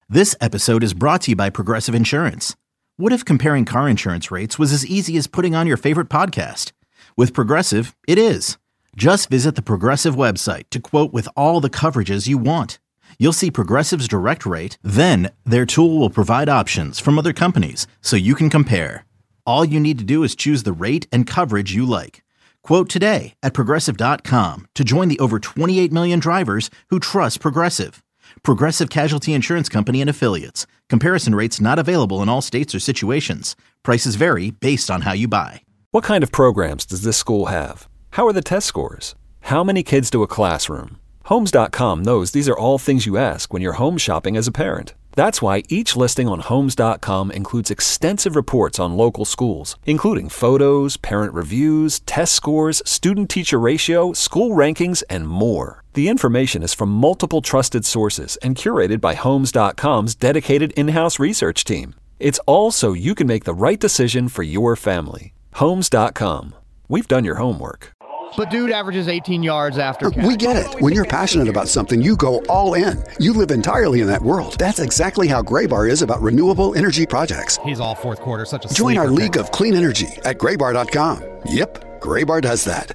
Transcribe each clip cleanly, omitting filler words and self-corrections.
This episode is brought to you by Progressive Insurance. What if comparing car insurance rates was as easy as putting on your favorite podcast? With Progressive, it is. Just visit the Progressive website to quote with all the coverages you want. You'll see Progressive's direct rate, then their tool will provide options from other companies so you can compare. All you need to do is choose the rate and coverage you like. Quote today at Progressive.com to join the over 28 million drivers who trust Progressive. Progressive Casualty Insurance Company and Affiliates. Comparison rates not available in all states or situations. Prices vary based on how you buy. What kind of programs does this school have? How are the test scores? How many kids do a classroom? Homes.com knows these are all things you ask when you're home shopping as a parent. That's why each listing on Homes.com includes extensive reports on local schools, including photos, parent reviews, test scores, student-teacher ratio, school rankings, and more. The information is from multiple trusted sources and curated by Homes.com's dedicated in-house research team. It's all so you can make the right decision for your family. Homes.com. We've done your homework. But dude averages 18 yards after catch. We get it. When you're passionate about something, you go all in. You live entirely in that world. That's exactly how Graybar is about renewable energy projects. He's all fourth quarter, such a Join our sleeper league pick. of clean energy at graybar.com. Yep, Graybar does that.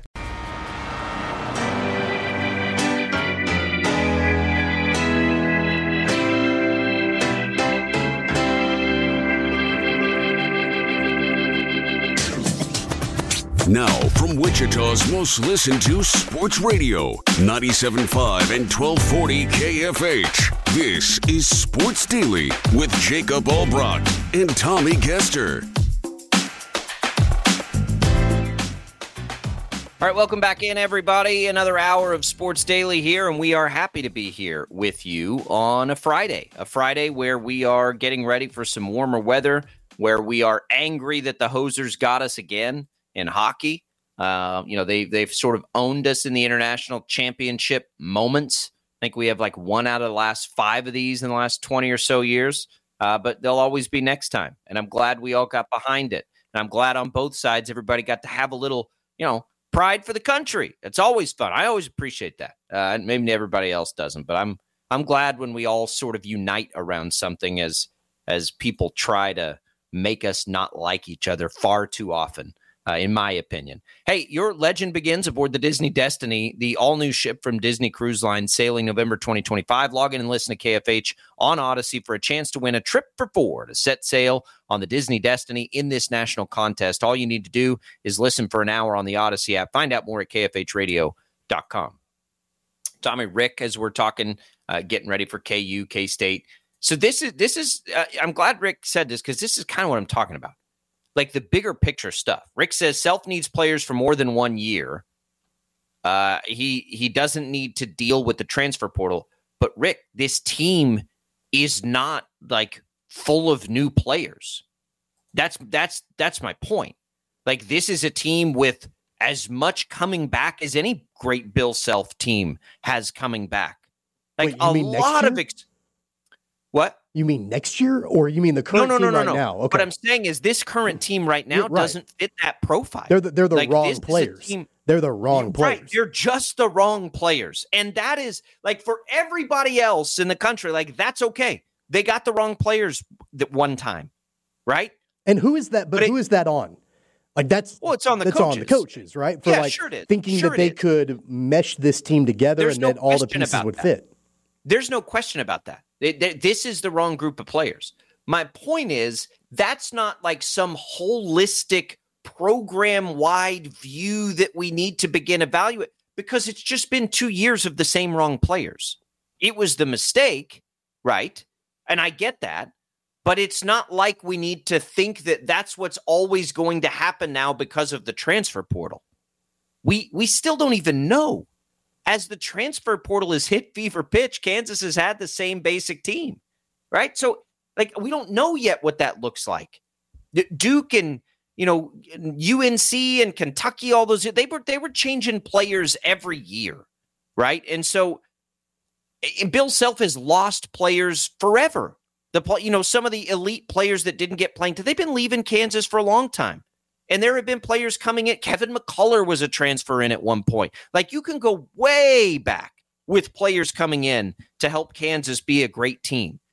Now, from Wichita's most listened to sports radio, 97.5 and 1240 KFH. This is Sports Daily with Jacob Albrock and Tommy Kester. All right, welcome back in, everybody. Another hour of Sports Daily here, and we are happy to be here with you on a Friday where we are getting ready for some warmer weather, where we are angry that the Hosers got us again in hockey. They've sort of owned us in the international championship moments. I think we have like one out of the last 5 of these in the last 20 or so years, but they'll always be next time. And I'm glad we all got behind it. And I'm glad on both sides, everybody got to have a little, pride for the country. It's always fun. I always appreciate that. And maybe everybody else doesn't, but I'm glad when we all sort of unite around something as people try to make us not like each other far too often. In my opinion. Hey, your legend begins aboard the Disney Destiny, the all-new ship from Disney Cruise Line, sailing November 2025. Log in and listen to KFH on Odyssey for a chance to win a trip for 4 to set sail on the Disney Destiny in this national contest. All you need to do is listen for an hour on the Odyssey app. Find out more at kfhradio.com. Tommy, Rick, as we're talking, getting ready for KU, K-State. So this is I'm glad Rick said this because this is kind of what I'm talking about. Like the bigger picture stuff. Rick says Self needs players for more than 1 year. He doesn't need to deal with the transfer portal. But Rick, this team is not like full of new players. That's my point. Like this is a team with as much coming back as any great Bill Self team has coming back. Like a lot of what? You mean next year, or you mean the current team right now? Okay. What I'm saying is this current team right now doesn't fit that profile. They're the wrong players. They're the wrong players. Right. They're just the wrong players. And that is like for everybody else in the country, like that's okay. They got the wrong players that one time, right? And who is that? But who is that on? Like that's it's on the coaches. On the coaches, right? For sure it is. Thinking that they could mesh this team together and that all the pieces would fit. There's no question about that. This is the wrong group of players. My point is that's not like some holistic program-wide view that we need to begin evaluating because it's just been 2 years of the same wrong players. It was the mistake, right? And I get that, but it's not like we need to think that that's what's always going to happen now because of the transfer portal. We still don't even know. As the transfer portal has hit fever pitch, Kansas has had the same basic team, right? So, like, we don't know yet what that looks like. Duke and, UNC and Kentucky, all those, they were changing players every year, right? And so, Bill Self has lost players forever. Some of the elite players that didn't get playing, they've been leaving Kansas for a long time. And there have been players coming in. Kevin McCullough was a transfer in at one point. Like you can go way back with players coming in to help Kansas be a great team.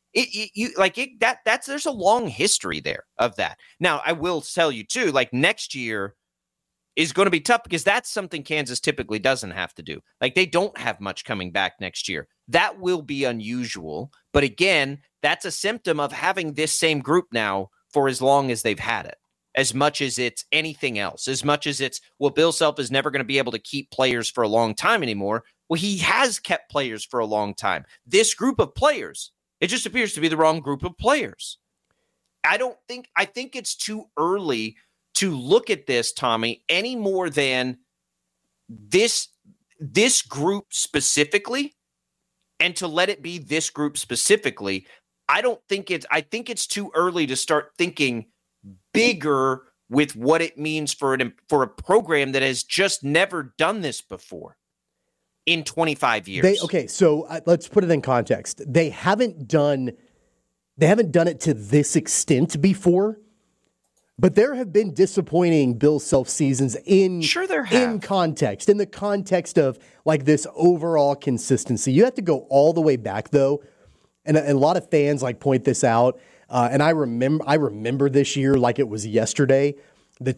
There's a long history there of that. Now, I will tell you too, like next year is going to be tough because that's something Kansas typically doesn't have to do. Like they don't have much coming back next year. That will be unusual. But again, that's a symptom of having this same group now for as long as they've had it, as much as it's anything else, as much as it's, well, Bill Self is never going to be able to keep players for a long time anymore. Well, he has kept players for a long time. This group of players, it just appears to be the wrong group of players. I think it's too early to look at this, Tommy, any more than this group specifically, and to let it be this group specifically. I think it's too early to start thinking bigger with what it means for a program that has just never done this before in 25 years. So let's put it in context. They haven't done it to this extent before, but there have been disappointing Bill Self seasons in context, in the context of like this overall consistency. You have to go all the way back though. And a lot of fans like point this out. And I remember this year like it was yesterday, the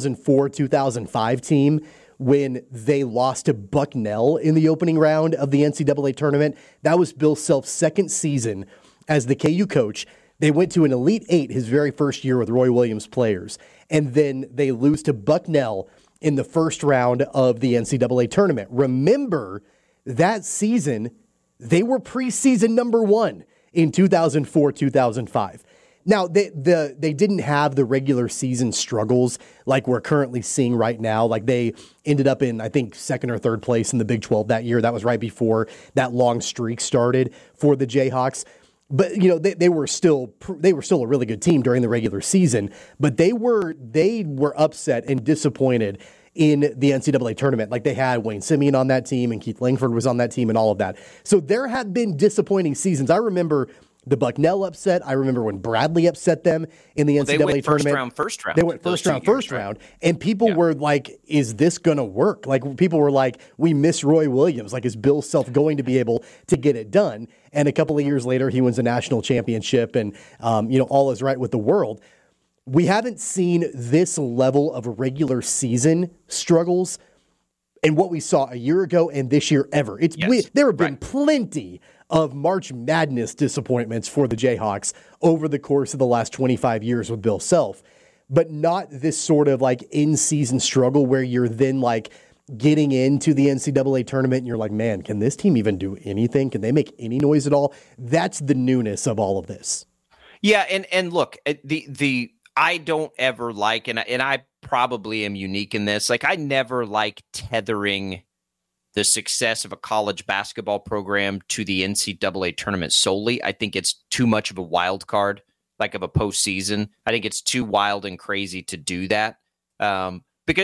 2004-2005 team, when they lost to Bucknell in the opening round of the NCAA tournament. That was Bill Self's second season as the KU coach. They went to an Elite Eight his very first year with Roy Williams players. And then they lose to Bucknell in the first round of the NCAA tournament. Remember, that season, they were preseason number 1 in 2004-2005. Now, they didn't have the regular season struggles like we're currently seeing right now. Like they ended up in, I think, second or third place in the Big 12 that year. That was right before that long streak started for the Jayhawks. But, you know, they were still a really good team during the regular season. But they were upset and disappointed in the NCAA tournament. Like they had Wayne Simeon on that team and Keith Langford was on that team and all of that. So there have been disappointing seasons. I remember the Bucknell upset. I remember when Bradley upset them in the NCAA tournament. First round. They went first round. And people were like, is this going to work? Like people were like, we miss Roy Williams. Like is Bill Self going to be able to get it done? And a couple of years later, he wins a national championship and, all is right with the world. We haven't seen this level of regular season struggles in what we saw a year ago and this year ever. There have been plenty of March Madness disappointments for the Jayhawks over the course of the last 25 years with Bill Self, but not this sort of like in-season struggle where you're then like getting into the NCAA tournament and you're like, man, can this team even do anything? Can they make any noise at all? That's the newness of all of this. Yeah, and look, I don't ever like, and I probably am unique in this, like I never like tethering the success of a college basketball program to the NCAA tournament solely. I think it's too much of a wild card, like of a postseason. I think it's too wild and crazy to do that. Because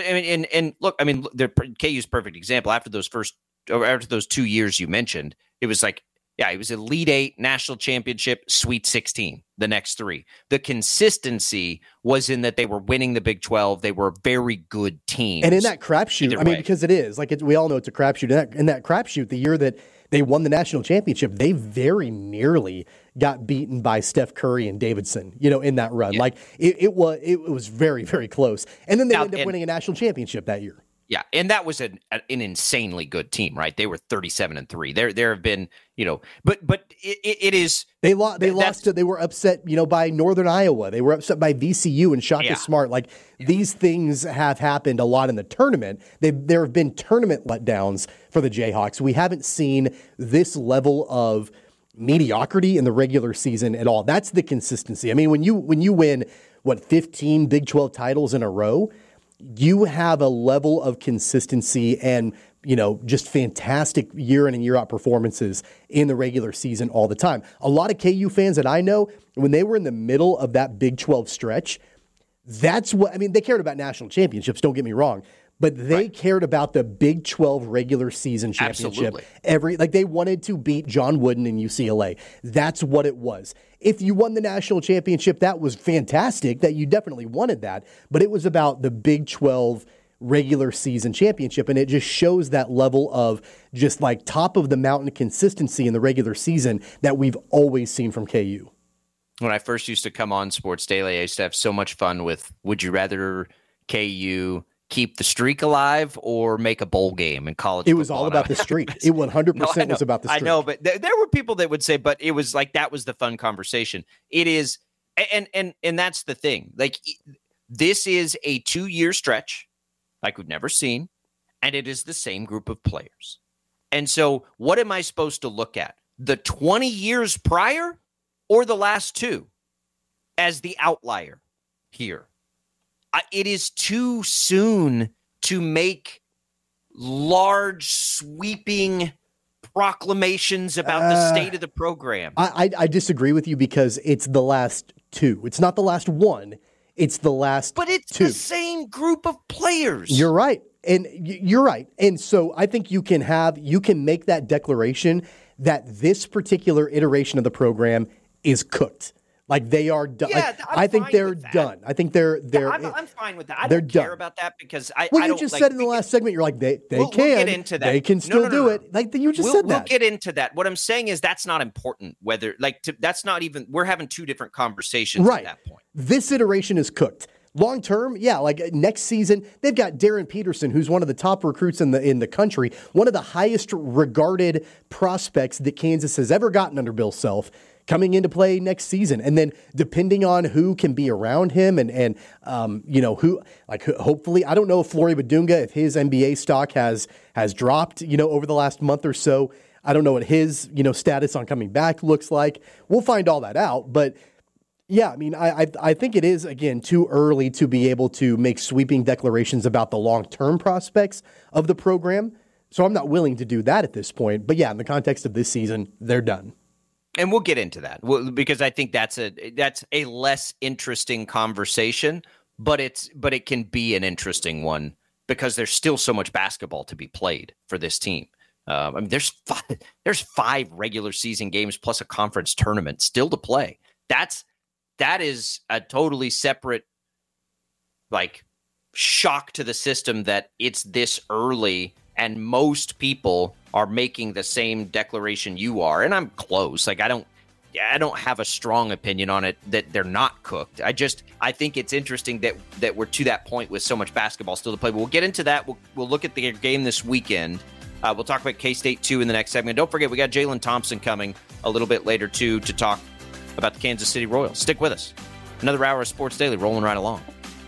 KU's perfect example. After those 2 years you mentioned, it was like, yeah, it was Elite Eight, National Championship, Sweet 16, the next 3. The consistency was in that they were winning the Big 12. They were a very good team. And in that crapshoot, because it is, like we all know it's a crapshoot. In that crapshoot, the year that they won the national championship, they very nearly got beaten by Steph Curry and Davidson, in that run. Yeah. Like it was very, very close. And then they ended up winning a national championship that year. Yeah, and that was an insanely good team, right? They were 37-3. There have been, but it is they lost. They were upset, by Northern Iowa. They were upset by VCU and Shaka Smart. Like these things have happened a lot in the tournament. There have been tournament letdowns for the Jayhawks. We haven't seen this level of mediocrity in the regular season at all. That's the consistency. I mean, when you win 15 Big 12 titles in a row, you have a level of consistency and, just fantastic year in and year out performances in the regular season all the time. A lot of KU fans that I know, when they were in the middle of that Big 12 stretch, they cared about national championships, don't get me wrong, but they cared about the Big 12 regular season championship. Absolutely. They wanted to beat John Wooden and UCLA. That's what it was. If you won the national championship, that was fantastic, that you definitely wanted that, but it was about the Big 12 regular season championship. And it just shows that level of just like top of the mountain consistency in the regular season that we've always seen from KU. When I first used to come on Sports Daily, I used to have so much fun with, would you rather KU keep the streak alive or make a bowl game in college football? It was all about the streak. It 100% was about the streak. I know, but there were people that would say, but it was like, that was the fun conversation. It is, and that's the thing. Like, this is a 2-year stretch like we've never seen, and it is the same group of players. And so what am I supposed to look at? The 20 years prior or the last 2 as the outlier here? It is too soon to make large, sweeping proclamations about the state of the program. I disagree with you because it's the last 2. It's not the last 1. It's the last 2. But it's the same group of players. You're right. And you're right. And so I think you can make that declaration that this particular iteration of the program is cooked. Like they are done. Yeah, I think they're done. I think they're. I'm fine with that. I don't care about that because I. Well, I you don't, just like, said in the last segment, you're like we'll can get into that. They can still do it. Like you just said that. We'll get into that. What I'm saying is that's not important. Whether that's not even. We're having 2 different conversations at that point. This iteration is cooked. Long term, yeah, like next season, they've got Darren Peterson, who's one of the top recruits in the country, one of the highest regarded prospects that Kansas has ever gotten under Bill Self, coming into play next season. And then depending on who can be around him and who, like, hopefully, I don't know if Flory Badunga, if his NBA stock has dropped, over the last month or so. I don't know what his, status on coming back looks like. We'll find all that out. But yeah, I mean, I think it is, again, too early to be able to make sweeping declarations about the long-term prospects of the program. So I'm not willing to do that at this point. But yeah, in the context of this season, they're done. And we'll get into that because I think that's a less interesting conversation, but it can be an interesting one because there's still so much basketball to be played for this team. I mean, there's 5 regular season games plus a conference tournament still to play. That is a totally separate, like, shock to the system that it's this early and most people are making the same declaration you are. And I'm close. Like, I don't have a strong opinion on it that they're not cooked. I think it's interesting that we're to that point with so much basketball still to play. But we'll get into that. We'll look at the game this weekend. We'll talk about K-State 2 in the next segment. Don't forget, we got Jalen Thompson coming a little bit later, too, to talk about the Kansas City Royals. Stick with us. Another hour of Sports Daily rolling right along.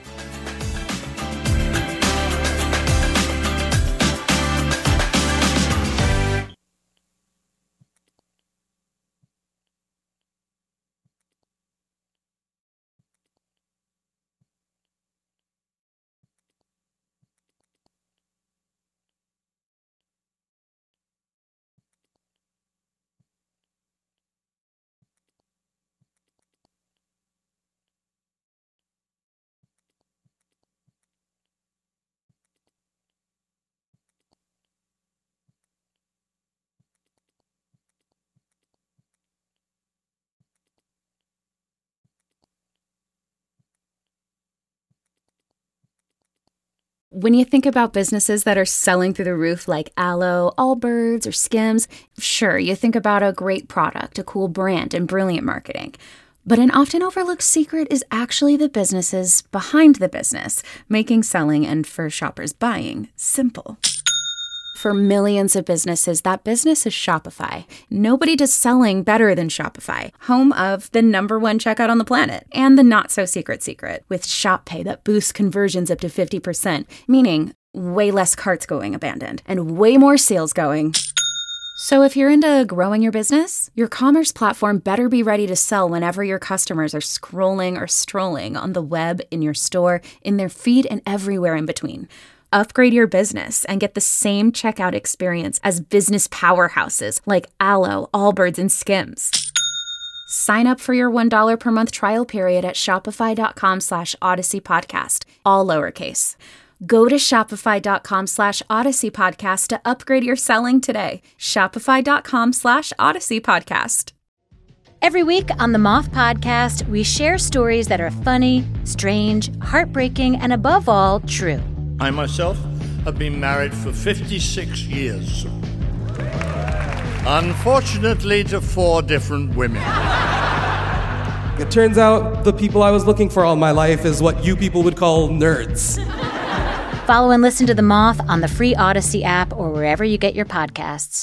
When you think about businesses that are selling through the roof like Aloe, Allbirds, or Skims, sure, you think about a great product, a cool brand, and brilliant marketing. But an often overlooked secret is actually the businesses behind the business, making selling and, for shoppers, buying simple. For millions of businesses, that business is Shopify. Nobody does selling better than Shopify, home of the #1 checkout on the planet, and the not-so-secret secret, with Shop Pay that boosts conversions up to 50%, meaning way less carts going abandoned, and way more sales going. So if you're into growing your business, your commerce platform better be ready to sell whenever your customers are scrolling or strolling on the web, in your store, in their feed, and everywhere in between. Upgrade your business and get the same checkout experience as business powerhouses like Aloe, Allbirds, and Skims. Sign up for your $1 per month trial period at shopify.com/Odyssey Podcast, all lowercase. Go to shopify.com/Odyssey Podcast to upgrade your selling today. Shopify.com/Odyssey Podcast. Every week on the Moth Podcast, we share stories that are funny, strange, heartbreaking, and above all, true. I myself have been married for 56 years. Unfortunately, to 4 different women. It turns out the people I was looking for all my life is what you people would call nerds. Follow and listen to The Moth on the free Odyssey app or wherever you get your podcasts.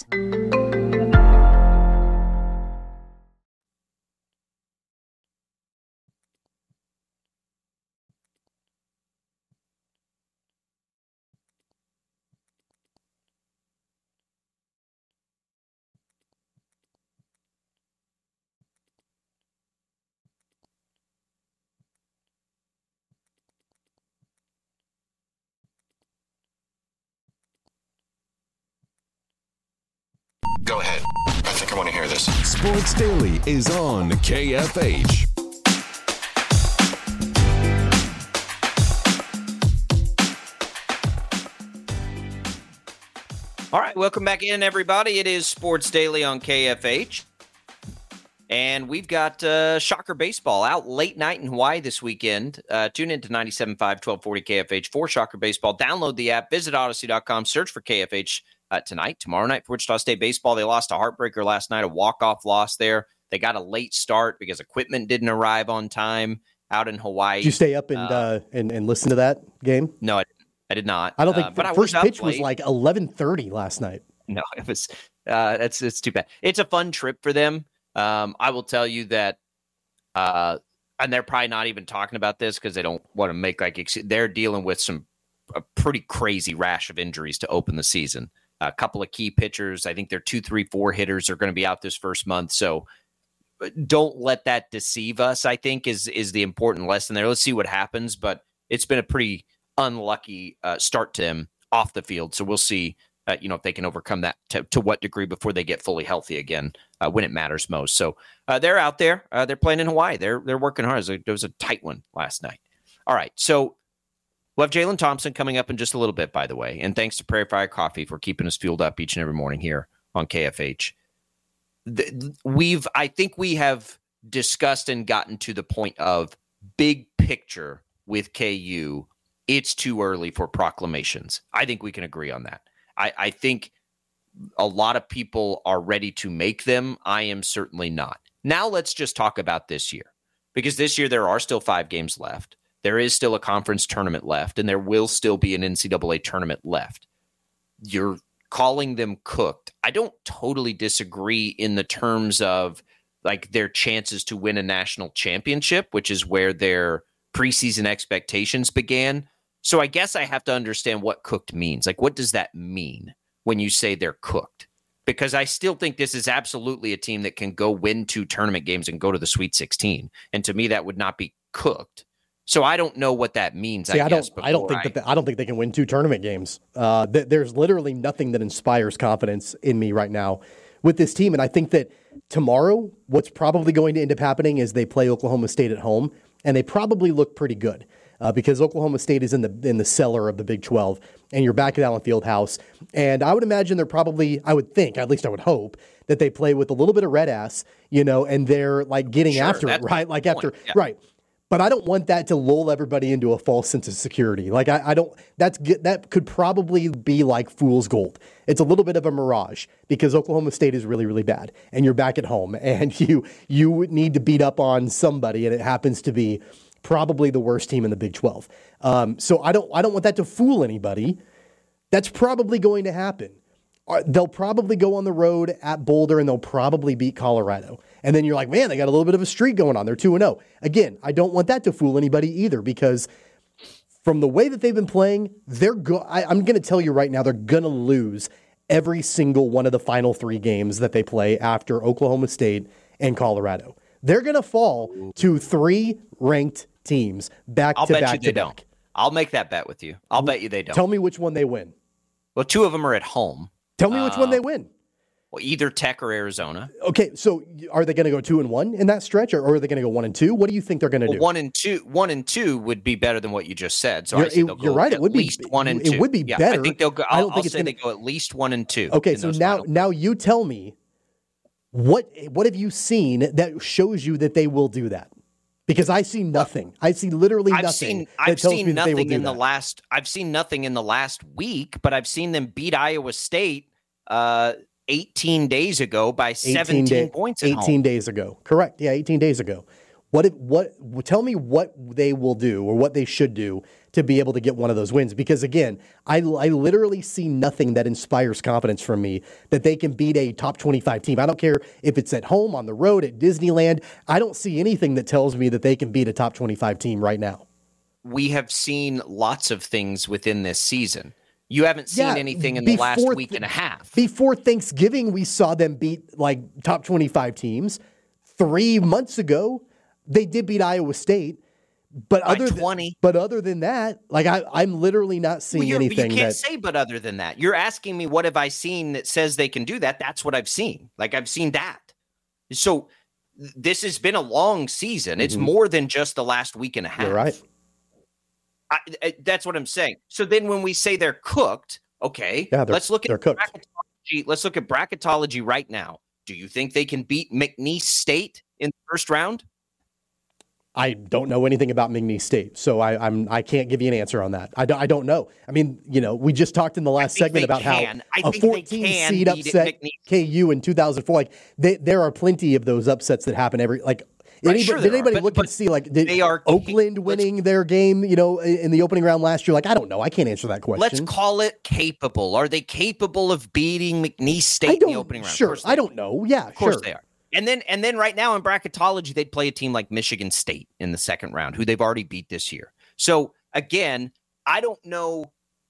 Go ahead. I think I want to hear this. Sports Daily is on KFH. All right, welcome back in, everybody. It is Sports Daily on KFH. And we've got Shocker Baseball out late night in Hawaii this weekend. Tune in to 97.5, 1240 KFH for Shocker Baseball. Download the app, visit Odyssey.com, search for KFH tonight. Tomorrow night for Wichita State Baseball. They lost a heartbreaker last night, a walk-off loss there. They got a late start because equipment didn't arrive on time out in Hawaii. Did you stay up and listen to that game? No, I did not. I don't think but the I first was pitch late. was like 11:30 last night. No, it was it's too bad. It's a fun trip for them. I will tell you that, and they're probably not even talking about this because they don't want to make they're dealing with a pretty crazy rash of injuries to open the season. A couple of key pitchers. I think their 2, 3, 4 hitters are going to be out this first month. So don't let that deceive us, I think, is the important lesson there. Let's see what happens. But it's been a pretty unlucky start to them off the field. So we'll see, if they can overcome that to what degree before they get fully healthy again when it matters most. So they're out there. They're playing in Hawaii. They're working hard. There was a tight one last night. All right. So we'll have Jalen Thompson coming up in just a little bit, by the way. And thanks to Prairie Fire Coffee for keeping us fueled up each and every morning here on KFH. I think we have discussed and gotten to the point of big picture with KU. It's too early for proclamations. I think we can agree on that. I think a lot of people are ready to make them. I am certainly not. Now let's just talk about this year, because this year there are still 5 games left. There is still a conference tournament left, and there will still be an NCAA tournament left. You're calling them cooked. I don't totally disagree in the terms of like their chances to win a national championship, which is where their preseason expectations began. So I guess I have to understand what cooked means. Like, what does that mean when you say they're cooked? Because I still think this is absolutely a team that can go win 2 tournament games and go to the Sweet 16. And to me, that would not be cooked. So I don't know what that means. See, I don't think they can win 2 tournament games. There's literally nothing that inspires confidence in me right now with this team. And I think that tomorrow, what's probably going to end up happening is they play Oklahoma State at home, and they probably look pretty good. Because Oklahoma State is in the cellar of the Big 12, and you're back at Allen Fieldhouse. And I would imagine they're probably, I would think, at least I would hope, that they play with a little bit of red ass, and they're like getting after it, right? Like after, right. But I don't want that to lull everybody into a false sense of security. Like I don't. That could probably be like fool's gold. It's a little bit of a mirage because Oklahoma State is really, really bad, and you're back at home, and you need to beat up on somebody, and it happens to be probably the worst team in the Big 12. So I don't want that to fool anybody. That's probably going to happen. They'll probably go on the road at Boulder, and they'll probably beat Colorado. And then you're like, man, they got a little bit of a streak going on. They're 2-0. Again, I don't want that to fool anybody either, because from the way that they've been playing, I'm going to tell you right now, they're going to lose every single one of the final 3 games that they play after Oklahoma State and Colorado. They're going to fall to 3 ranked teams back to back to back. I'll make that bet with you. I'll bet you they don't. Tell me which one they win. Well, 2 of them are at home. Tell me which one they win. Well, either Tech or Arizona. Okay, so are they going to go 2-1 in that stretch, or are they going to go 1-2? What do you think they're going to do? 1 and 2 would be better than what you just said. So you're right. It would be 1 and 2. It would be better. I think they'll go. I'll say they go at least 1 and 2. Okay, so now you tell me what have you seen that shows you that they will do that? Because I see nothing. I see literally nothing. I've seen nothing in the last. I've seen nothing in the last week, but I've seen them beat Iowa State 18 days ago by 17 points. 18 days ago, correct? Yeah, 18 days ago. Tell me what they will do or what they should do to be able to get one of those wins. Because again, I literally see nothing that inspires confidence from me that they can beat a top 25 team. I don't care if it's at home, on the road, at Disneyland. I don't see anything that tells me that they can beat a top 25 team right now. We have seen lots of things within this season. You haven't seen anything in the last week and a half. Before Thanksgiving, we saw them beat like top 25 teams. 3 months ago, they did beat Iowa State, but other than that, like I'm literally not seeing anything. You can't say but other than that. You're asking me what have I seen that says they can do that? That's what I've seen. Like I've seen that. So this has been a long season. It's more than just the last week and a half. You're right. That's what I'm saying. So then when we say they're cooked, okay, let's look at bracketology. Let's look at bracketology right now. Do you think they can beat McNeese State in the first round? I don't know anything about McNeese State, so I can't give you an answer on that. I don't know. I mean, we just talked in the last segment about how a 14 seed upset KU in 2004. Like there are plenty of those upsets that happen every like. Did anybody look and see did Oakland winning their game, in the opening round last year? Like I don't know. I can't answer that question. Let's call it capable. Are they capable of beating McNeese State in the opening round? Sure, I don't know. Yeah, of course they are. And then right now in bracketology, they'd play a team like Michigan State in the second round, who they've already beat this year. So again, I don't know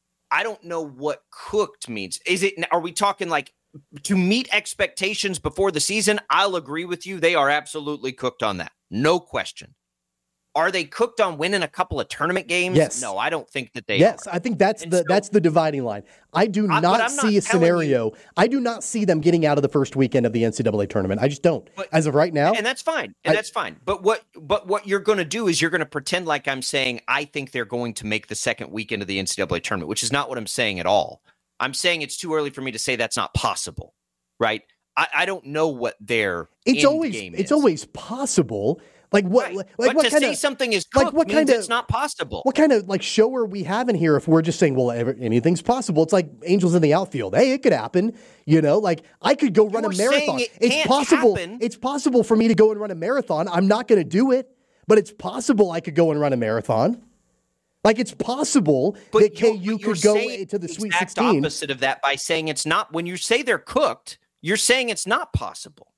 what cooked means. Are we talking like to meet expectations before the season? I'll agree with you. They are absolutely cooked on that. No question. Are they cooked on winning a couple of tournament games? Yes. No, I don't think that they are. Yes, I think that's the dividing line. I do not see a scenario. I do not see them getting out of the first weekend of the NCAA tournament. I just don't. As of right now. And that's fine. That's fine. But what you're going to do is you're going to pretend like I'm saying I think they're going to make the second weekend of the NCAA tournament, which is not what I'm saying at all. I'm saying it's too early for me to say that's not possible, right? I don't know what their game is. It's always possible. Like what? Right. Like but what to kind say of something is cooked means it's not possible. What kind of show are we having here if we're just saying, well, anything's possible? It's like Angels in the outfield. Hey, it could happen. Like I could go run a marathon. It's possible. Happen. It's possible for me to go and run a marathon. I'm not going to do it, but it's possible I could go and run a marathon. Like it's possible that KU could go to the Sweet 16. Opposite of that by saying it's not. When you say they're cooked, you're saying it's not possible.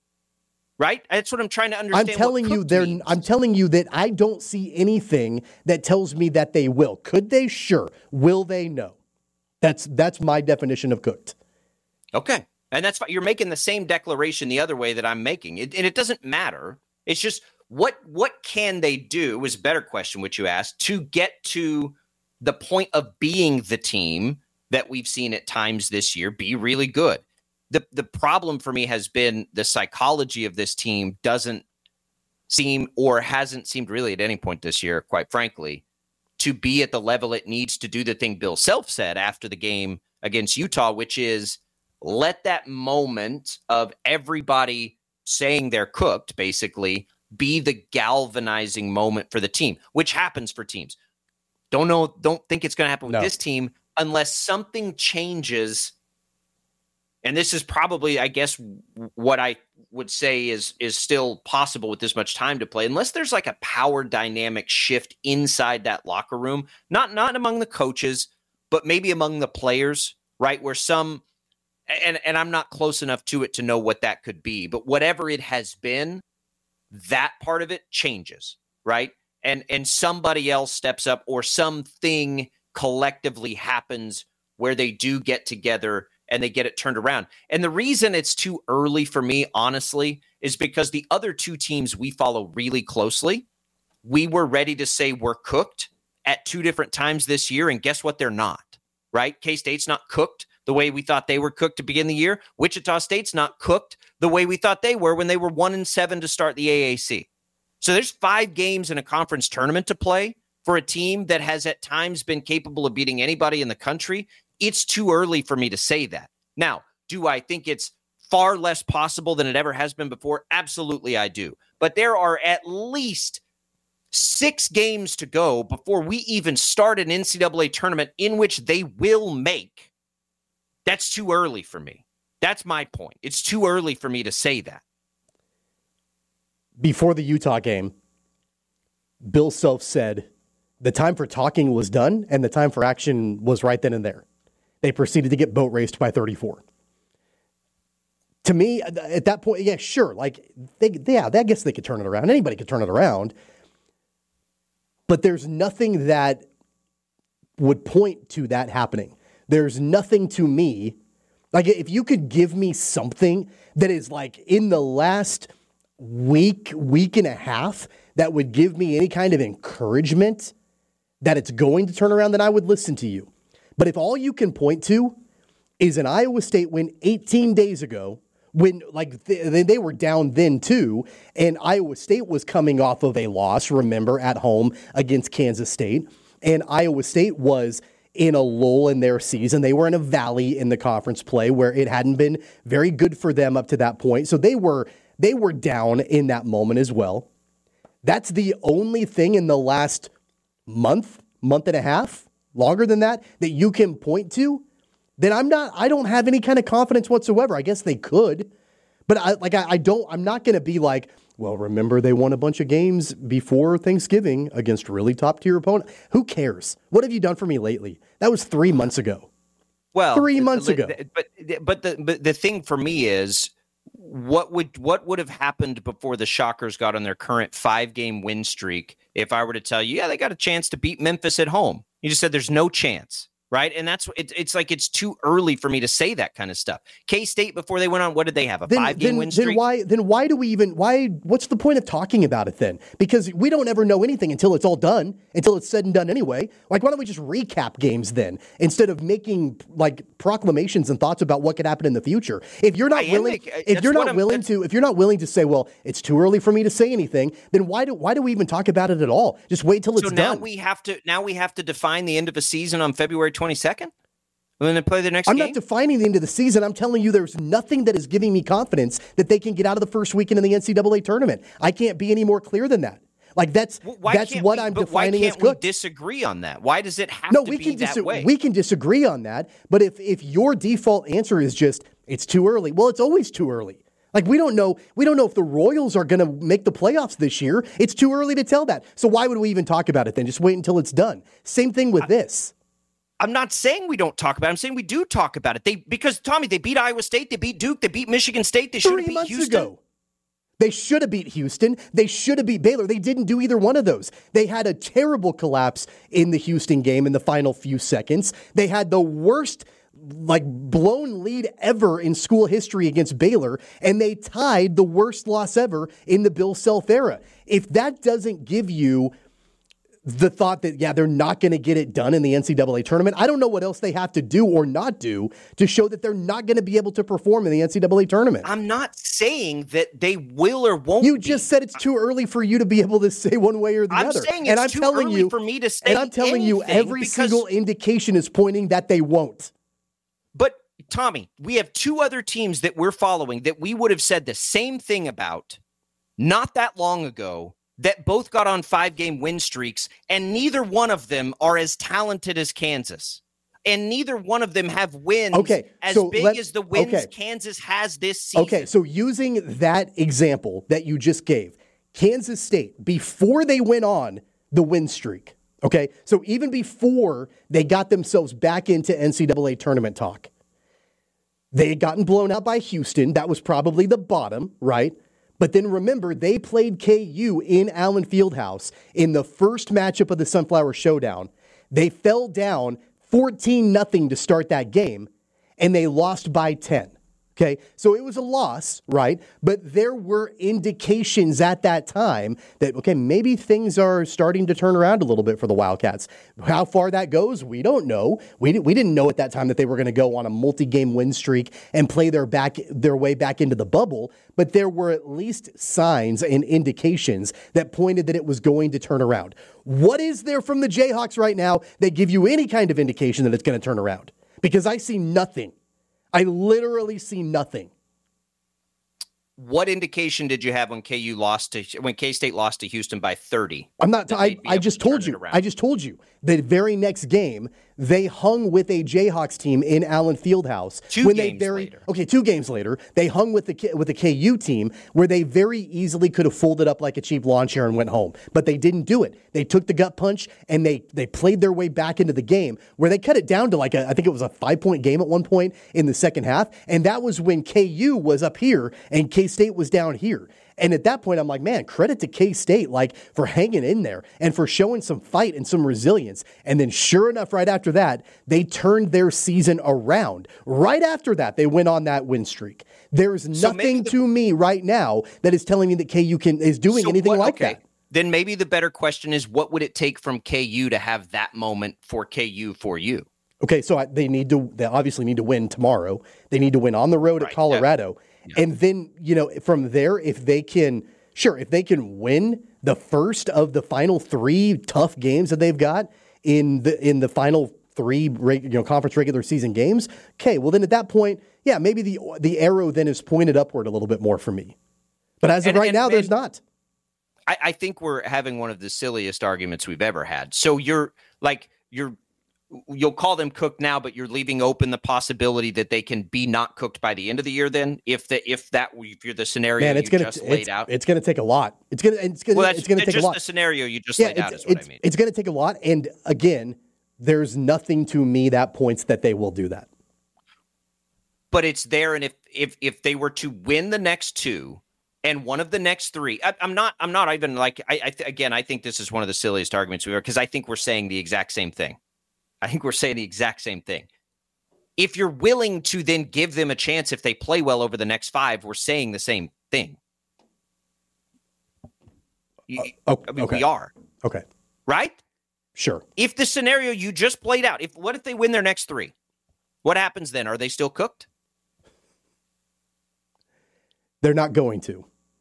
Right? That's what I'm trying to understand. I'm telling you that I don't see anything that tells me that they will. Could they? Sure. Will they? No. That's my definition of cooked. Okay. And that's fine. You're making the same declaration the other way that I'm making. And it doesn't matter. It's just what can they do is a better question, which you asked, to get to the point of being the team that we've seen at times this year be really good. The problem for me has been the psychology of this team doesn't seem or hasn't seemed really at any point this year, quite frankly, to be at the level it needs to do the thing Bill Self said after the game against Utah, which is let that moment of everybody saying they're cooked, basically, be the galvanizing moment for the team, which happens for teams. Don't think it's going to happen with this team unless something changes. And this is probably, I guess, what I would say is still possible with this much time to play, unless there's like a power dynamic shift inside that locker room, not among the coaches, but maybe among the players, right? Where some, and I'm not close enough to it to know what that could be, but whatever it has been, that part of it changes, right? And somebody else steps up or something collectively happens where they do get together and they get it turned around. And the reason it's too early for me, honestly, is because the other two teams we follow really closely, we were ready to say we're cooked at two different times this year, and guess what? They're not, right? K-State's not cooked the way we thought they were cooked to begin the year. Wichita State's not cooked the way we thought they were when they were 1-7 to start the AAC. So there's 5 games in a conference tournament to play for a team that has at times been capable of beating anybody in the country. It's too early for me to say that. Now, do I think it's far less possible than it ever has been before? Absolutely, I do. But there are at least 6 games to go before we even start an NCAA tournament in which they will make. That's too early for me. That's my point. It's too early for me to say that. Before the Utah game, Bill Self said the time for talking was done and the time for action was right then and there. They proceeded to get boat raced by 34. To me, at that point, yeah, sure. Like, I guess they could turn it around. Anybody could turn it around. But there's nothing that would point to that happening. There's nothing to me. Like, if you could give me something that is like in the last week and a half that would give me any kind of encouragement that it's going to turn around, then I would listen to you. But if all you can point to is an Iowa State win 18 days ago, when like they were down then too, and Iowa State was coming off of a loss, remember, at home against Kansas State, and Iowa State was in a lull in their season. They were in a valley in the conference play where it hadn't been very good for them up to that point. So they were down in that moment as well. That's the only thing in the last month and a half, longer than that you can point to. Then I don't have any kind of confidence whatsoever. I guess they could, but I'm not going to be like, well, remember they won a bunch of games before Thanksgiving against really top tier opponents. Who cares? What have you done for me lately? That was 3 months ago. Well, 3 months ago. But the thing for me is, what would have happened before the Shockers got on their current 5-game win streak if I were to tell you, yeah, they got a chance to beat Memphis at home? You just said there's no chance, right? And that's it's like it's too early for me to say that kind of stuff. K-State, before they went on, what did they have? A 5-game win streak? Then why do we even what's the point of talking about it then? Because we don't ever know anything until it's all done, until it's said and done anyway. Like, why don't we just recap games then instead of making like proclamations and thoughts about what could happen in the future? If you're not willing to say, well, it's too early for me to say anything, then why do we even talk about it at all? Just wait till it's done. Now we have to define the end of a season on February 22nd when they play the next game? I'm not defining the end of the season. I'm telling you there's nothing that is giving me confidence that they can get out of the first weekend in the NCAA tournament. I can't be any more clear than that. Like, that's what I'm defining as good. Why can't we disagree on that? Why does it have to be that way? We can disagree on that, but if your default answer is just, it's too early, well, it's always too early. Like, we don't know if the Royals are going to make the playoffs this year. It's too early to tell that. So why would we even talk about it then? Just wait until it's done. Same thing with this. I'm not saying we don't talk about it. I'm saying we do talk about it. Because, Tommy, they beat Iowa State, they beat Duke, they beat Michigan State, they should have beat Houston. 3 months ago. They should have beat Houston. They should have beat Baylor. They didn't do either one of those. They had a terrible collapse in the Houston game in the final few seconds. They had the worst blown lead ever in school history against Baylor, and they tied the worst loss ever in the Bill Self era. If that doesn't give you the thought that, yeah, they're not going to get it done in the NCAA tournament, I don't know what else they have to do or not do to show that they're not going to be able to perform in the NCAA tournament. I'm not saying that they will or won't. You just said it's too early for you to be able to say one way or the other. I'm saying it's too early for me to say anything. And I'm telling you, every single indication is pointing that they won't. But, Tommy, we have 2 other teams that we're following that we would have said the same thing about not that long ago, that both got on 5-game win streaks, and neither one of them are as talented as Kansas. And neither one of them have wins as big as the wins Kansas has this season. Okay, so using that example that you just gave, Kansas State, before they went on the win streak, okay, so even before they got themselves back into NCAA tournament talk, they had gotten blown out by Houston. That was probably the bottom, right? But then remember, they played KU in Allen Fieldhouse in the first matchup of the Sunflower Showdown. They fell down 14-0 to start that game, and they lost by 10. Okay, so it was a loss, right? But there were indications at that time that, okay, maybe things are starting to turn around a little bit for the Wildcats. How far that goes, we don't know. We didn't know at that time that they were going to go on a multi-game win streak and play their way back into the bubble. But there were at least signs and indications that pointed that it was going to turn around. What is there from the Jayhawks right now that give you any kind of indication that it's going to turn around? Because I see nothing. I literally see nothing. what indication did you have when K-State lost to Houston by 30? I just told you the very next game they hung with a Jayhawks team in Allen Fieldhouse. 2 games later. Okay, 2 games later, they hung with the KU team where they very easily could have folded up like a cheap lawn chair and went home, but they didn't do it. They took the gut punch and they played their way back into the game where they cut it down to I think it was a 5-point game at one point in the second half, and that was when KU was up here and K-State was down here. And at that point, I'm like, man, credit to K-State, for hanging in there and for showing some fight and some resilience. And then sure enough, right after that, they turned their season around. Right after that, they went on that win streak. There's nothing to me right now that is telling me that KU is doing anything like that. Then maybe the better question is, what would it take from KU to have that moment for KU for you? Okay, so they obviously need to win tomorrow. They need to win on the road at Colorado. Yeah. And then, from there, if they can win the first of the final 3 tough games that they've got in the final 3 conference regular season games, okay, well then at that point, yeah, maybe the arrow then is pointed upward a little bit more for me. But as of right now, there's not. I think we're having one of the silliest arguments we've ever had. So you'll call them cooked now, but you're leaving open the possibility that they can be not cooked by the end of the year. Then, if you're the scenario laid out, it's going to take a lot. It's going to take a lot. Just the scenario you just laid out is what I mean. It's going to take a lot, and again, there's nothing to me that points that they will do that. But it's there, and if they were to win the next 2. And one of the next 3, I'm not even I think this is one of the silliest arguments we are, because I think we're saying the exact same thing. If you're willing to then give them a chance if they play well over the next 5, we're saying the same thing. We are. Okay. Right? Sure. If the scenario you just played out, what if they win their next 3? What happens then? Are they still cooked? They're not going to.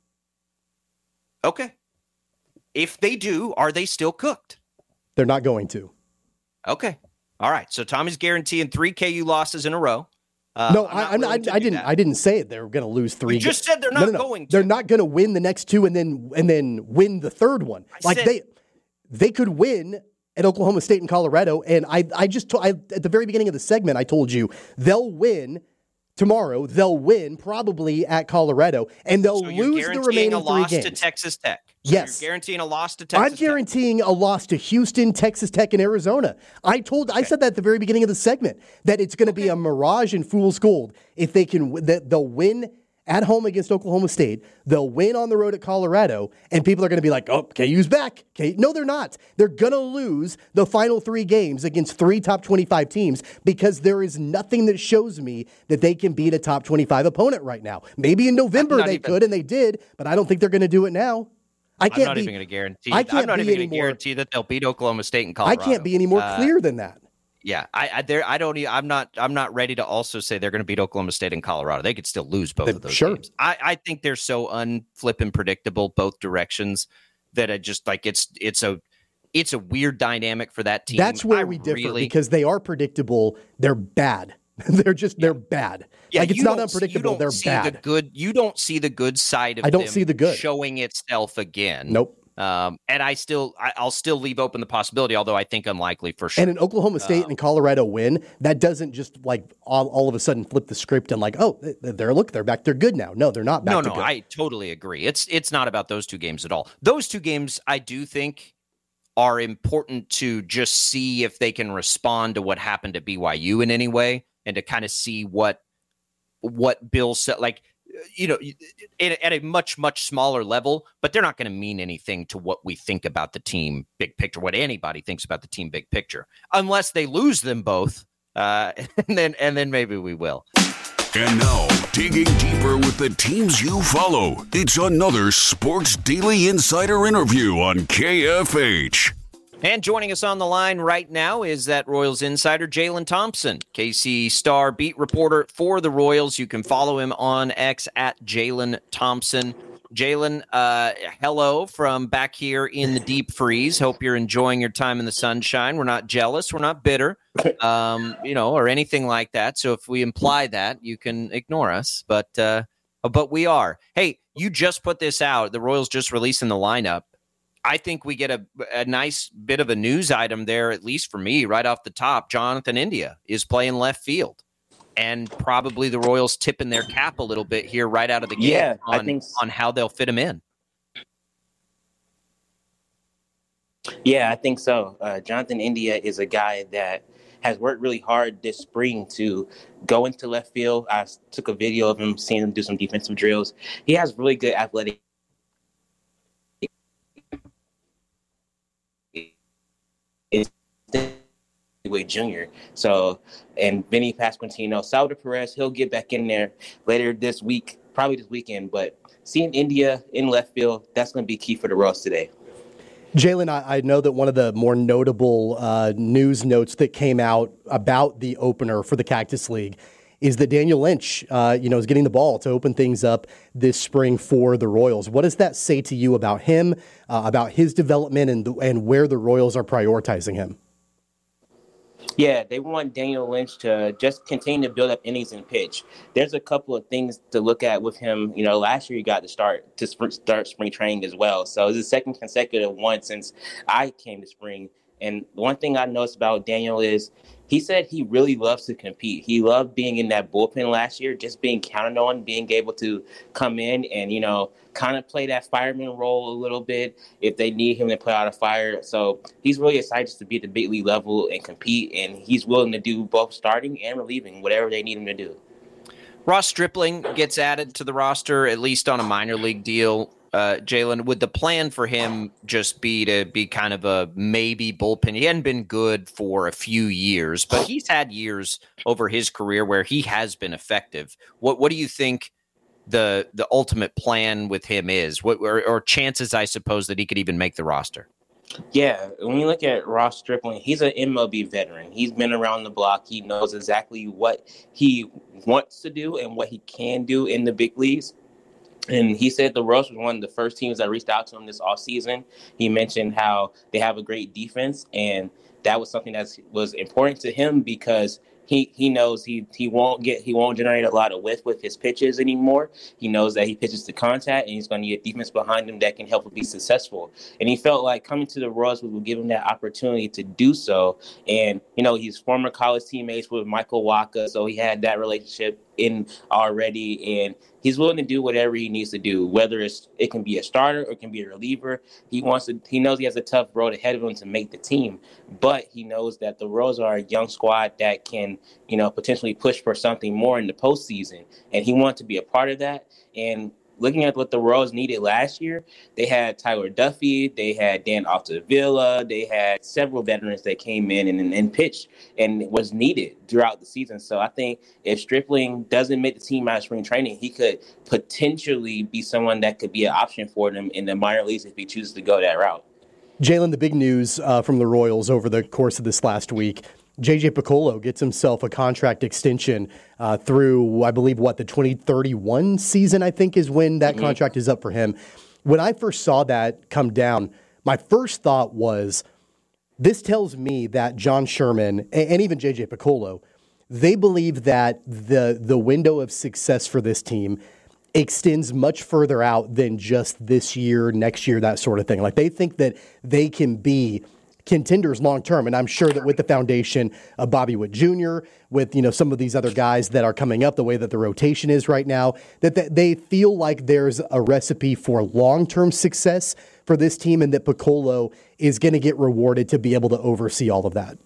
Okay. If they do, are they still cooked? They're not going to. Okay. All right. So Tommy's guaranteeing 3 KU losses in a row. No, I didn't say it. They're going to lose 3. You just said they're not going to. They're not going to win the next 2 and then win the third one. They could win at Oklahoma State and Colorado. And I at the very beginning of the segment, I told you they'll win tomorrow. They'll win probably at Colorado, and they'll lose the remaining 3 games. So you're guaranteeing a loss to Texas Tech. Yes. You're guaranteeing a loss to Texas Tech. I'm guaranteeing a loss to Houston, Texas Tech, and Arizona. I said that at the very beginning of the segment, that it's going to be a mirage and fool's gold if they can. They'll win at home against Oklahoma State. They'll win on the road at Colorado, and people are going to be like, oh, KU's back. No, they're not. They're going to lose the final 3 games against 3 top 25 teams because there is nothing that shows me that they can beat a top 25 opponent right now. Maybe in November they could, and they did, but I don't think they're going to do it now. I'm not even going to guarantee. I'm not even going to guarantee that they'll beat Oklahoma State and Colorado. I can't be any more clear than that. Yeah, I'm not ready to also say they're going to beat Oklahoma State and Colorado. They could still lose both of those games. I think they're so unflippin' predictable both directions that I just it's a weird dynamic for that team. That's where we differ because they are predictable. They're bad. They're bad. Yeah, it's not unpredictable. They're bad. You don't see the good side of I don't see the good showing itself again. Nope. And I'll still leave open the possibility, although I think unlikely for sure. And an Oklahoma State and Colorado win, that doesn't just all of a sudden flip the script and they're back. They're good now. No, they're not back. No, I totally agree. It's not about those 2 games at all. Those 2 games I do think are important to just see if they can respond to what happened to BYU in any way and to kind of see what Bill said, at a much, much smaller level, but they're not going to mean anything to what we think about the team big picture, what anybody thinks about the team big picture, unless they lose them both. And then maybe we will. And now, digging deeper with the teams you follow, it's another Sports Daily Insider interview on KFH. And joining us on the line right now is that Royals insider, Jalen Thompson, KC Star beat reporter for the Royals. You can follow him on X at Jalen Thompson. Jalen, hello from back here in the deep freeze. Hope you're enjoying your time in the sunshine. We're not jealous. We're not bitter, or anything like that. So if we imply that, you can ignore us. But but we are. Hey, you just put this out. The Royals just releasing the lineup. I think we get a nice bit of a news item there, at least for me, right off the top. Jonathan India is playing left field, and probably the Royals tipping their cap a little bit here right out of the gate on how they'll fit him in. Yeah, I think so. Jonathan India is a guy that has worked really hard this spring to go into left field. I took a video of him, seeing him do some defensive drills. He has really good athletic. Junior. So, and Vinny Pasquantino, Salvador Perez, he'll get back in there later this week, probably this weekend. But seeing India in left field, that's going to be key for the Royals today. Jalen, I know that one of the more notable news notes that came out about the opener for the Cactus League is that Daniel Lynch, is getting the ball to open things up this spring for the Royals. What does that say to you about him, about his development, and where the Royals are prioritizing him? Yeah, they want Daniel Lynch to just continue to build up innings and pitch. There's a couple of things to look at with him. Last year he got to start spring training as well. So it's the second consecutive one since I came to spring. And one thing I noticed about Daniel is he said he really loves to compete. He loved being in that bullpen last year, just being counted on, being able to come in and, kind of play that fireman role a little bit if they need him to play out a fire. So he's really excited to be at the big league level and compete, and he's willing to do both starting and relieving, whatever they need him to do. Ross Stripling gets added to the roster, at least on a minor league deal. Jalen, would the plan for him just be to be kind of a maybe bullpen? He hadn't been good for a few years, but he's had years over his career where he has been effective. What do you think the ultimate plan with him is? Or chances, I suppose, that he could even make the roster? Yeah, when you look at Ross Stripling, he's an MLB veteran. He's been around the block. He knows exactly what he wants to do and what he can do in the big leagues. And he said the Royals was one of the first teams that reached out to him this offseason. He mentioned how they have a great defense, and that was something that was important to him because he knows he won't generate a lot of whiff with his pitches anymore. He knows that he pitches to contact, and he's going to get defense behind him that can help him be successful. And he felt like coming to the Royals would give him that opportunity to do so. And he's former college teammates with Michael Wacha, so he had that relationship in already, and he's willing to do whatever he needs to do, whether it can be a starter or it can be a reliever. He knows he has a tough road ahead of him to make the team, but he knows that the Royals are a young squad that can, potentially push for something more in the postseason, and he wants to be a part of that. And looking at what the Royals needed last year, they had Tyler Duffy, they had Dan Altavilla, they had several veterans that came in and pitched and was needed throughout the season. So I think if Stripling doesn't make the team out of spring training, he could potentially be someone that could be an option for them in the minor leagues if he chooses to go that route. Jalen, the big news from the Royals over the course of this last week, J.J. Picollo gets himself a contract extension through, I believe, the 2031 season, I think, is when that contract is up for him. When I first saw that come down, my first thought was, this tells me that John Sherman and even J.J. Picollo, they believe that the window of success for this team extends much further out than just this year, next year, that sort of thing. Like, they think that they can be contenders long term, and I'm sure that with the foundation of Bobby Witt Jr., with some of these other guys that are coming up, the way that the rotation is right now, that they feel like there's a recipe for long-term success for this team, and that Picollo is going to get rewarded to be able to oversee all of that.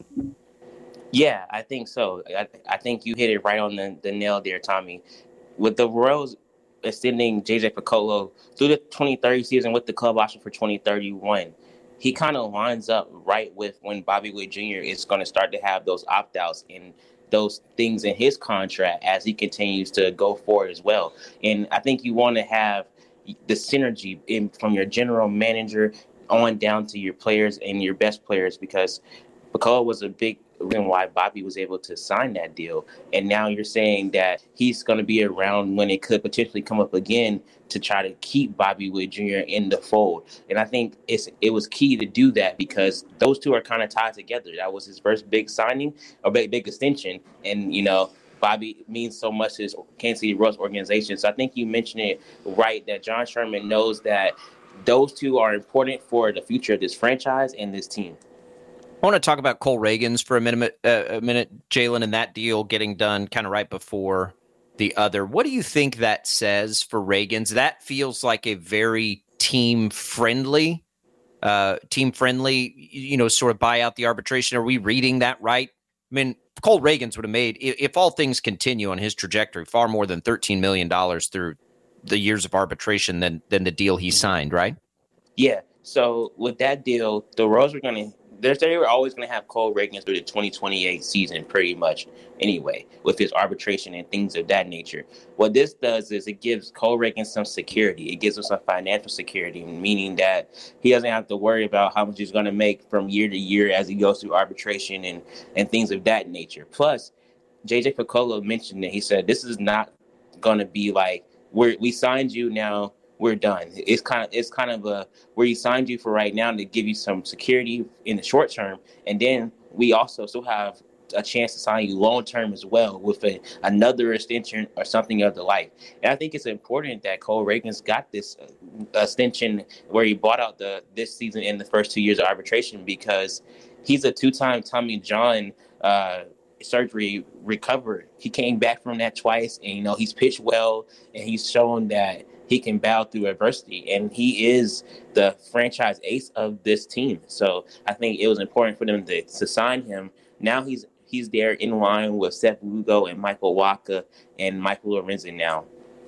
Yeah, I think so. I think you hit it right on the nail there, Tommy. With the Royals extending J.J. Picollo through the 2030 season with the club option for 2031, he kind of lines up right with when Bobby Witt Jr. is going to start to have those opt-outs and those things in his contract as he continues to go forward as well. And I think you want to have the synergy from your general manager on down to your players and your best players, because Picollo was a big reason why Bobby was able to sign that deal. And now you're saying that he's going to be around when it could potentially come up again to try to keep Bobby Witt Jr. in the fold. And I think it was key to do that because those two are kind of tied together. That was his first big signing, or big extension. And, Bobby means so much to his Kansas City Royals organization. So I think you mentioned it right, that John Sherman knows that those two are important for the future of this franchise and this team. I want to talk about Cole Reagans for a minute, Jalen, and that deal getting done kind of right before the other. What do you think that says for Reagans? That feels like a very team-friendly, sort of buy out the arbitration. Are we reading that right? I mean, Cole Reagans would have made, if all things continue on his trajectory, far more than $13 million through the years of arbitration than the deal he signed, right? Yeah. So with that deal, the Royals were they were always going to have Cole Reagans through the 2028 season pretty much anyway, with his arbitration and things of that nature. What this does is it gives Cole Reagans some security. It gives him some financial security, meaning that he doesn't have to worry about how much he's going to make from year to year as he goes through arbitration and things of that nature. Plus, JJ Picollo mentioned that he said, this is not going to be like, we signed you, now we're done. It's kind of a where you signed you for right now to give you some security in the short term, and then we also still have a chance to sign you long term as well with another extension or something of the like. And I think it's important that Cole Reagans got this extension where he bought out this season in the first 2 years of arbitration, because he's a two-time Tommy John surgery recovered. He came back from that twice, and he's pitched well, and he's shown that he can battle through adversity, and he is the franchise ace of this team. So I think it was important for them to sign him. Now he's there in line with Seth Lugo and Michael Wacha and Michael Lorenzen now.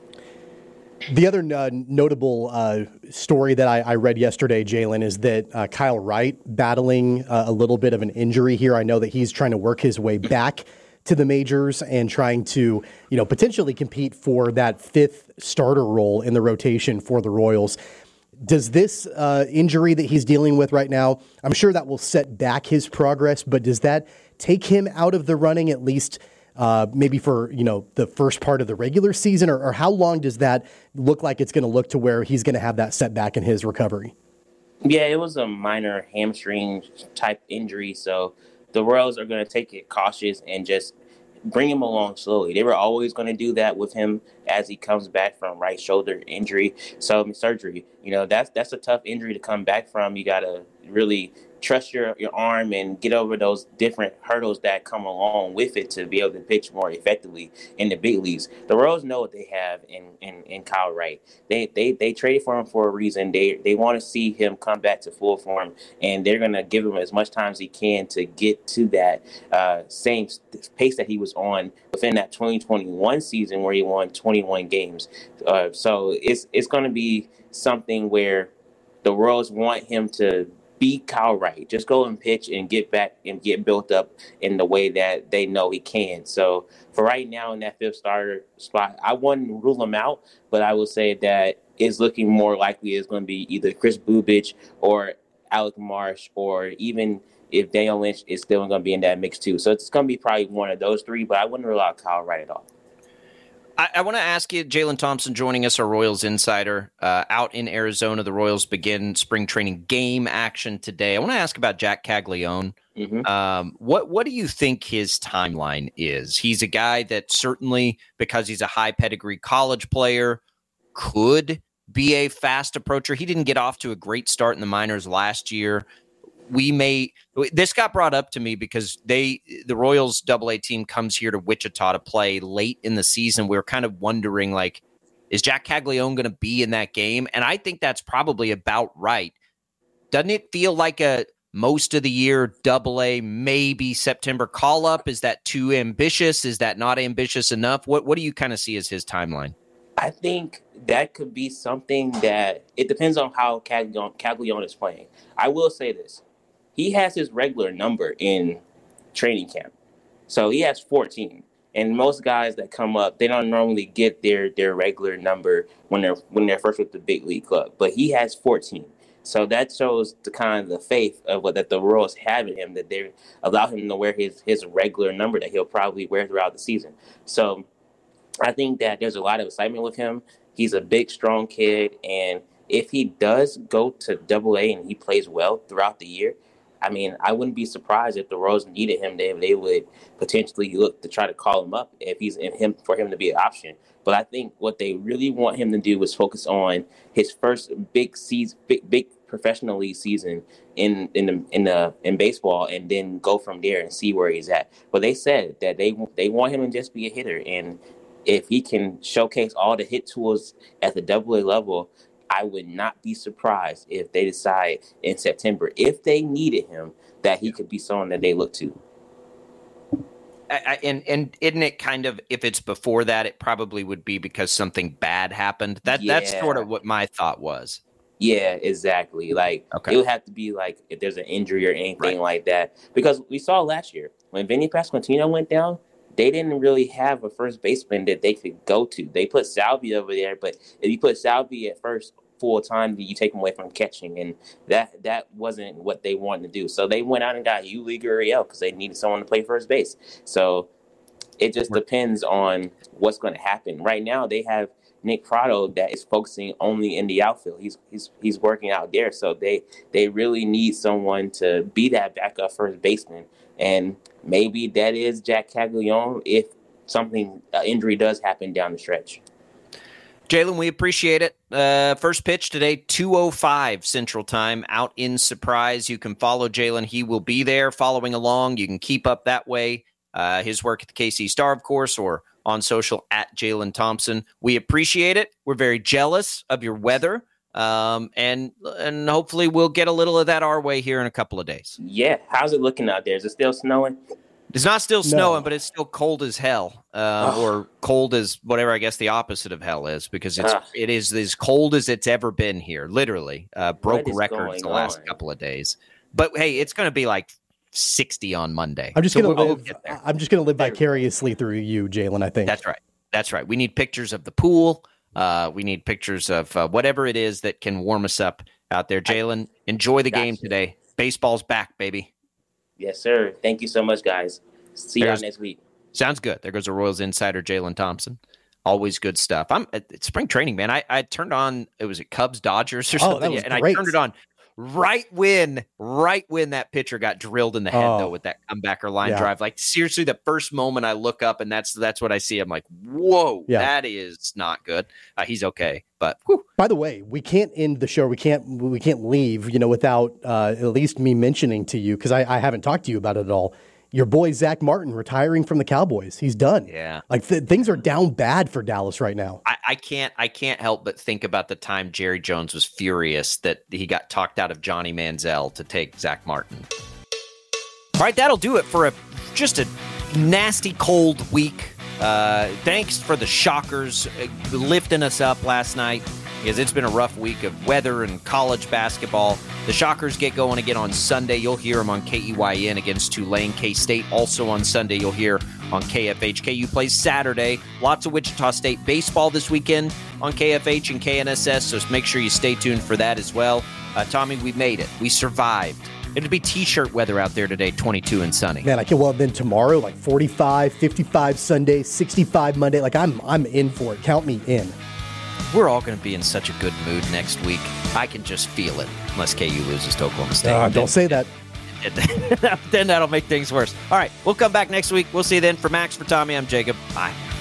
The other notable story that I read yesterday, Jalen, is that Kyle Wright battling a little bit of an injury here. I know that he's trying to work his way back to the majors and trying to, potentially compete for that fifth starter role in the rotation for the Royals. Does this injury that he's dealing with right now, I'm sure that will set back his progress, but does that take him out of the running at least maybe for, the first part of the regular season, or how long does that look like it's going to look to where he's going to have that setback in his recovery? Yeah, it was a minor hamstring type injury. So the Royals are going to take it cautious and just bring him along slowly. They were always going to do that with him as he comes back from right shoulder injury. So surgery, that's a tough injury to come back from. You got to really trust your arm and get over those different hurdles that come along with it to be able to pitch more effectively in the big leagues. The Royals know what they have in Kyle Wright. They traded for him for a reason. They want to see him come back to full form, and they're going to give him as much time as he can to get to that same pace that he was on within that 2021 season where he won 21 games. So it's going to be something where the Royals want him to beat Kyle Wright. Just go and pitch and get back and get built up in the way that they know he can. So for right now in that fifth starter spot, I wouldn't rule him out, but I will say that it's looking more likely it's going to be either Chris Bubich or Alec Marsh, or even if Daniel Lynch is still going to be in that mix too. So it's going to be probably one of those three, but I wouldn't rule out Kyle Wright at all. I want to ask you, Jalen Thompson joining us, our Royals insider, out in Arizona. The Royals begin spring training game action today. I want to ask about Jack Caglione. Mm-hmm. What do you think his timeline is? He's a guy that certainly, because he's a high pedigree college player, could be a fast approacher. He didn't get off to a great start in the minors last year. This got brought up to me because the Royals AA team comes here to Wichita to play late in the season. We were kind of wondering, is Jack Caglione going to be in that game? And I think that's probably about right. Doesn't it feel like a most of the year AA, maybe September call up? Is that too ambitious? Is that not ambitious enough? What do you kind of see as his timeline? I think that could be something that it depends on how Caglione is playing. I will say this. He has his regular number in training camp. So he has 14. And most guys that come up, they don't normally get their regular number when they're first with the big league club. But he has 14. So that shows the kind of the faith of that the Royals have in him, that they allow him to wear his regular number that he'll probably wear throughout the season. So I think that there's a lot of excitement with him. He's a big, strong kid. And if he does go to AA and he plays well throughout the year, I mean, I wouldn't be surprised if the Royals needed him. They would potentially look to try to call him up for him to be an option. But I think what they really want him to do is focus on his first big professional league season in baseball, and then go from there and see where he's at. But they said that they want him to just be a hitter, and if he can showcase all the hit tools at the AA level, I would not be surprised if they decide in September, if they needed him, that he could be someone that they look to. And isn't it kind of, if it's before that, it probably would be because something bad happened? That's sort of what my thought was. Yeah, exactly. Like, it would have to be like if there's an injury or anything like that. Because we saw last year when Vinny Pasquantino went down, they didn't really have a first baseman that they could go to. They put Salvi over there, but if you put Salvi at first full time, you take him away from catching, and that wasn't what they wanted to do. So they went out and got Yuli Gurriel because they needed someone to play first base. So it just depends on what's going to happen. Right now, they have Nick Pratto that is focusing only in the outfield. He's working out there, so they really need someone to be that backup first baseman, and maybe that is Jack Caglione if injury does happen down the stretch. Jalen, we appreciate it. First pitch today, 2:05 Central Time, out in Surprise. You can follow Jalen. He will be there following along. You can keep up that way. His work at the KC Star, of course, or on social at Jalen Thompson. We appreciate it. We're very jealous of your weather. And hopefully we'll get a little of that our way here in a couple of days. Yeah. How's it looking out there? Is it still snowing? It's not still snowing, but it's still cold as hell, or cold as whatever I guess the opposite of hell is, because it is as cold as it's ever been here, literally. Broke records the last couple of days. But, hey, it's going to be like 60 on Monday. I'm just going to live vicariously through you, Jalen, I think. That's right. We need pictures of the pool. We need pictures of whatever it is that can warm us up out there. Jalen, enjoy the game today. Baseball's back, baby. Yes, sir. Thank you so much, guys. See y'all next week. Sounds good. There goes the Royals insider, Jalen Thompson. Always good stuff. I'm at spring training, man. I turned on, it was Cubs Dodgers or something, and great. I turned it on right when that pitcher got drilled in the head, though, with that comebacker line drive. Like, seriously, the first moment I look up and that's what I see. I'm like, whoa, that is not good. He's okay, but whew. By the way, we can't end the show. We can't leave, without at least me mentioning to you, because I haven't talked to you about it at all. Your boy Zach Martin retiring from the Cowboys. He's done. Yeah, like things are down bad for Dallas right now. I can't help but think about the time Jerry Jones was furious that he got talked out of Johnny Manziel to take Zach Martin. All right, that'll do it for just a nasty cold week. Thanks for the Shockers lifting us up last night, because it's been a rough week of weather and college basketball. The Shockers get going again on Sunday. You'll hear them on KEYN against Tulane. K-State also on Sunday. You'll hear on KFH. KU plays Saturday. Lots of Wichita State baseball this weekend on KFH and KNSS, so make sure you stay tuned for that as well. Tommy, we made it. We survived. It'll be T-shirt weather out there today, 22 and sunny. Man, then tomorrow, like 45, 55 Sunday, 65 Monday. Like, I'm in for it. Count me in. We're all going to be in such a good mood next week. I can just feel it, unless KU loses to Oklahoma State. Don't say that. Then that'll make things worse. All right, we'll come back next week. We'll see you then. For Max, for Tommy, I'm Jacob. Bye.